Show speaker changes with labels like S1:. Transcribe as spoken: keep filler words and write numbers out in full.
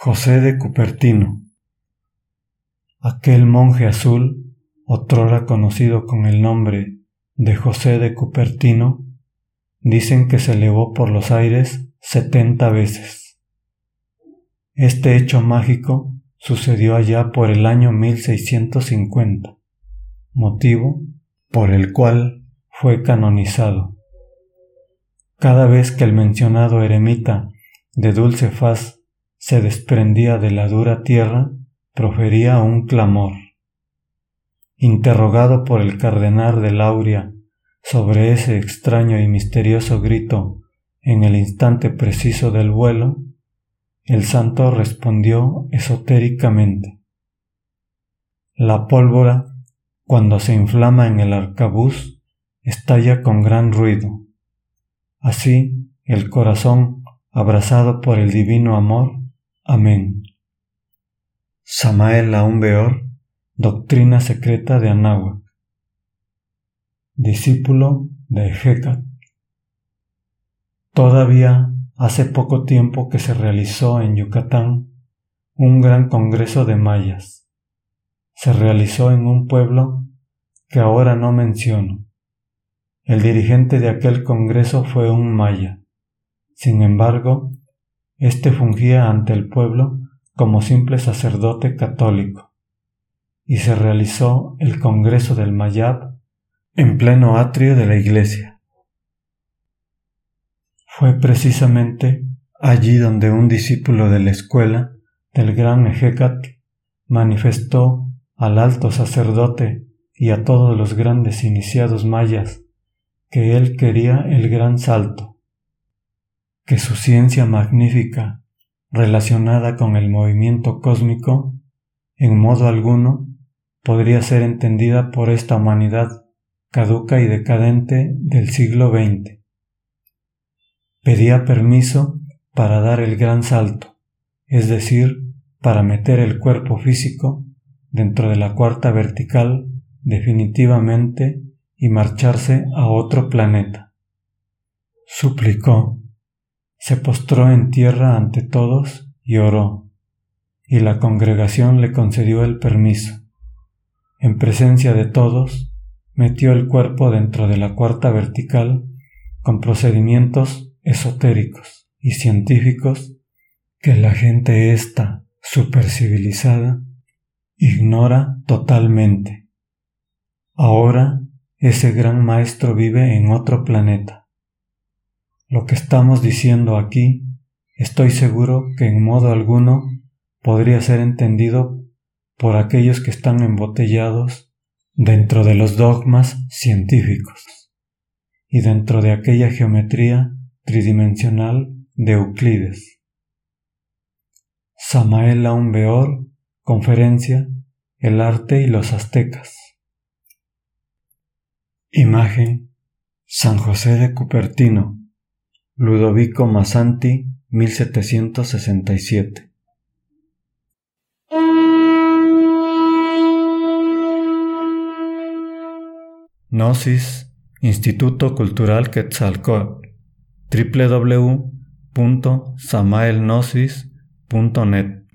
S1: José de Cupertino. Aquel monje azul, otrora conocido con el nombre de José de Cupertino, dicen que se elevó por los aires setenta veces. Este hecho mágico sucedió allá por el año mil seiscientos cincuenta, motivo por el cual fue canonizado. Cada vez que el mencionado eremita de dulce faz se desprendía de la dura tierra, profería un clamor. Interrogado por el cardenal de Lauria sobre ese extraño y misterioso grito en el instante preciso del vuelo, el santo respondió esotéricamente: la pólvora, cuando se inflama en el arcabuz, estalla con gran ruido. Así, el corazón, abrazado por el divino amor. Amén. Samael Aún Weor, Doctrina Secreta de Anáhuac. Discípulo de Hecat. Todavía hace poco tiempo que se realizó en Yucatán un gran congreso de mayas. Se realizó en un pueblo que ahora no menciono. El dirigente de aquel congreso fue un maya. Sin embargo, éste fungía ante el pueblo como simple sacerdote católico, y se realizó el Congreso del Mayab en pleno atrio de la iglesia. Fue precisamente allí donde un discípulo de la escuela del gran Hecat manifestó al alto sacerdote y a todos los grandes iniciados mayas que él quería el gran salto, que su ciencia magnífica, relacionada con el movimiento cósmico, en modo alguno podría ser entendida por esta humanidad caduca y decadente del siglo veinte. Pedía permiso para dar el gran salto, es decir, para meter el cuerpo físico dentro de la cuarta vertical definitivamente y marcharse a otro planeta. Suplicó, se postró en tierra ante todos y oró, y la congregación le concedió el permiso. En presencia de todos, metió el cuerpo dentro de la cuarta vertical con procedimientos esotéricos y científicos que la gente esta supercivilizada ignora totalmente. Ahora ese gran maestro vive en otro planeta. Lo que estamos diciendo aquí, estoy seguro que en modo alguno podría ser entendido por aquellos que están embotellados dentro de los dogmas científicos y dentro de aquella geometría tridimensional de Euclides. Samael Aún Weor, conferencia El arte y los aztecas. Imagen: San José de Cupertino, Ludovico Masanti, mil setecientos sesenta y siete. Gnosis, Instituto Cultural Quetzalcóatl, doble u doble u doble u punto samael gnosis punto net.